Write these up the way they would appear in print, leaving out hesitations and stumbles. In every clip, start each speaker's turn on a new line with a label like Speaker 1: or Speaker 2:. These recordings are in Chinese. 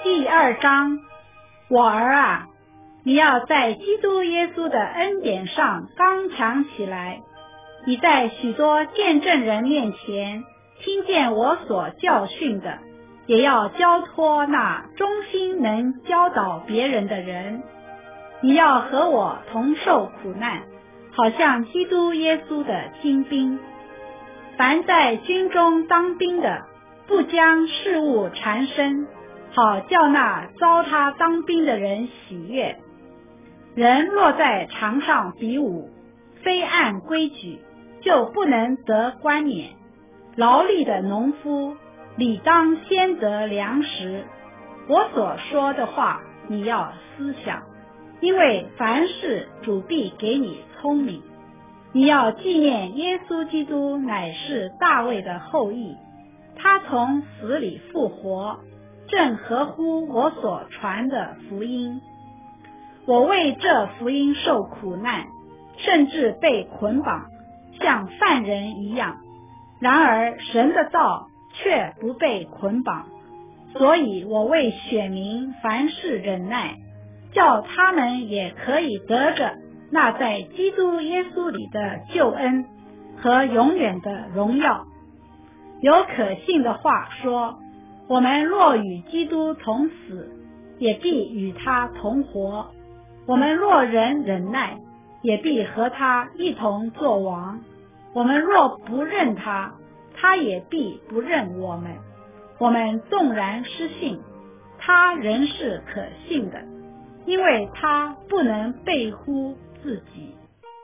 Speaker 1: 第2章，我儿啊，你要在基督耶稣的恩典上刚强起来。你在许多见证人面前听见我所教训的，也要交托那忠心能教导别人的人。你要和我同受苦难，好像基督耶稣的精兵。凡在军中当兵的，不将事物缠身，好叫那招他当兵的人喜悦。人若在场上比武，非按规矩，就不能得冠冕。劳力的农夫理当先得粮食。我所说的话你要思想，因为凡事主必给你聪明。你要纪念耶稣基督乃是大卫的后裔，他从死里复活，正合乎我所传的福音。我为这福音受苦难，甚至被捆绑，像犯人一样。然而神的道却不被捆绑，所以我为选民凡事忍耐，叫他们也可以得着那在基督耶稣里的救恩和永远的荣耀。有可信的话说，我们若与基督同死，也必与他同活；我们若仍忍耐，也必和他一同作王。我们若不认他，他也必不认我们。我们纵然失信，他仍是可信的，因为他不能背乎自己。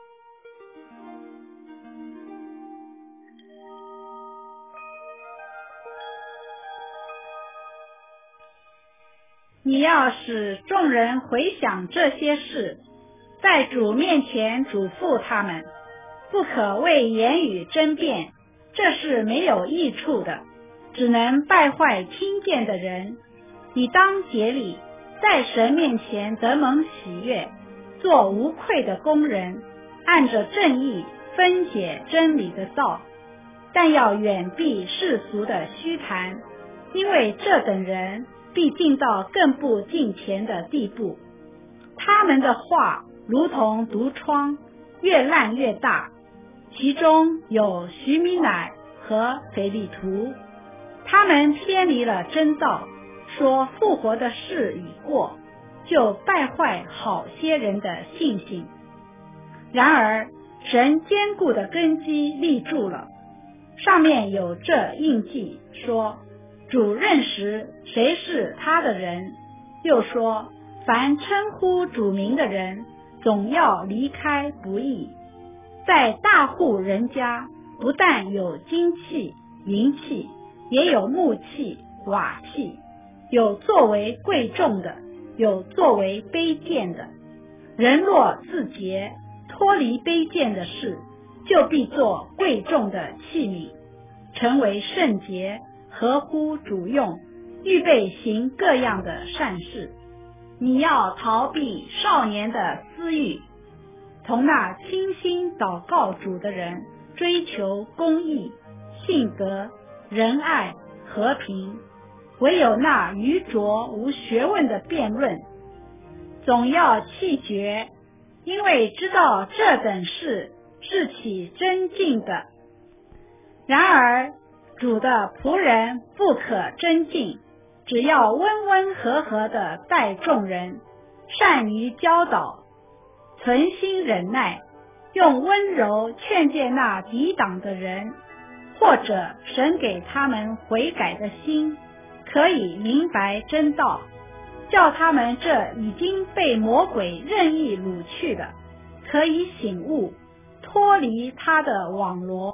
Speaker 1: 你要使众人回想这些事，在主面前嘱咐他们，不可为言语争辩，这是没有益处的，只能败坏听见的人。你当竭力在神面前得蒙喜悦，做无愧的工人，按着正义分解真理的道，但要远避世俗的虚谈，因为这等人必进到更不敬虔的地步。他们的话如同毒疮，越烂越大。其中有许米乃和腓利图，他们偏离了真道，说复活的事已过，就败坏好些人的信心。然而神坚固的根基立住了，上面有这印记，说主认识谁是他的人，又说凡称呼主名的人，总要离开不义。在大户人家，不但有金器、银器，也有木器、瓦器，有作为贵重的，有作为卑贱的。人若自洁，脱离卑贱的事，就必做贵重的器皿，成为圣洁，合乎主用，预备行各样的善事。你要逃避少年的私欲，同那倾心祷告主的人追求公义、信德、仁爱、和平。唯有那愚拙无学问的辩论，总要弃绝，因为知道这等事是起争竞的。然而主的仆人不可争竞，只要温温和和地待众人，善于教导，存心忍耐，用温柔劝诫那抵挡的人，或者神给他们悔改的心，可以明白真道，叫他们这已经被魔鬼任意掳去的，可以醒悟，脱离他的网罗。